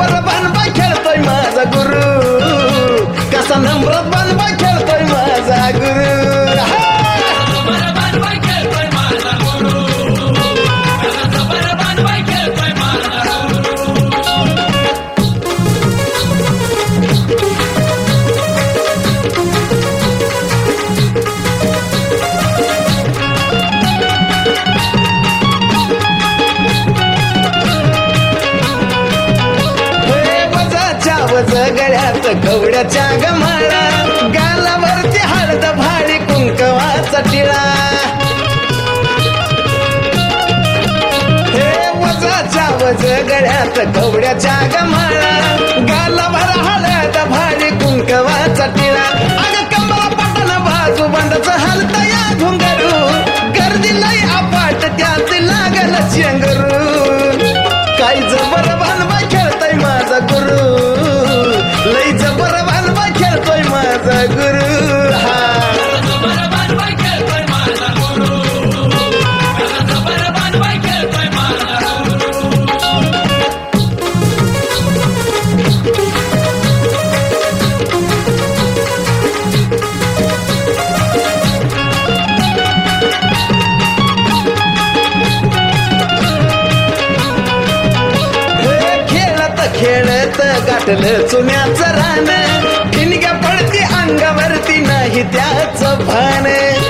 जबर बनबा खेळतोय माझा गुरु, कसा नम्र बनबा खेळतोय माझा गुरु. वज गळ्यात कवड्याच्या गमाळा, गालावरती हळद भारी कुंकवाचा टिळा. हे वजाच्या वज गळ्यात कवड्याच्या गमाळा, गालावर हळद भारी कुंकवाचा टिळा. अग कमला पटन बाजू बंदच हलतया घुंगरू, गर्दी लय अपाट त्यात लागल चेंगरू. काय जबर बनबा खेळतोय माझा गुरु, लय जबर बनबा खेळतोय माझा गुरु. खेळत गाठलं चुन्याचं रान, ठिणग्या पडती अंगावरती नाही त्याचं भान.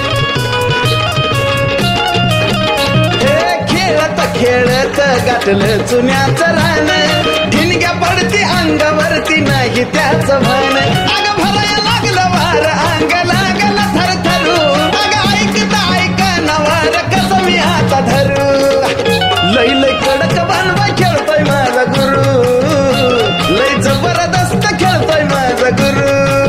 खेळत खेळत गाठलं चुन्याचं रान, ठिणग्या पडती अंगावरती नाही त्याचं भान. अग भराया लागलं वार अंग लागलं थरथरू, अग ऐकता ऐका नवार कसं मी हाता धरू. लय लय कडक बनबा खेळतोय माझा गुरु, लय जबरदस्त खेळतोय माझा गुरु.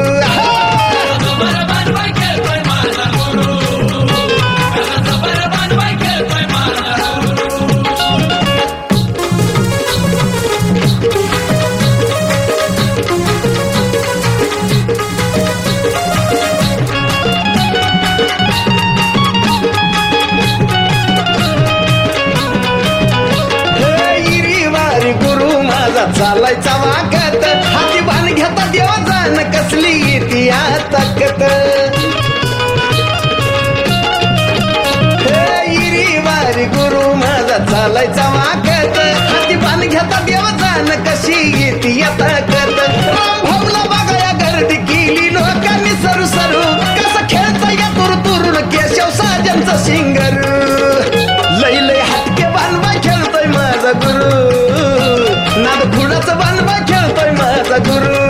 चालायचा वागत, हाती बाण घेता देवा जाण कसली येते या ताकद. इरी वारी गुरु माझा चालायचा वागत, हाती बाण घेता देवा जाण कशी येते या ताकद. राम भाऊला बघाया गर्दी केली लोकांनी सरू सरू, कसं खेळता या तुरतुरून केशव साजनचा शिंगरू. लय लय हटके बाणबा खेळतोय माझा गुरु, नाद खुडाचं बनबा खेळतोय माझा गुरु.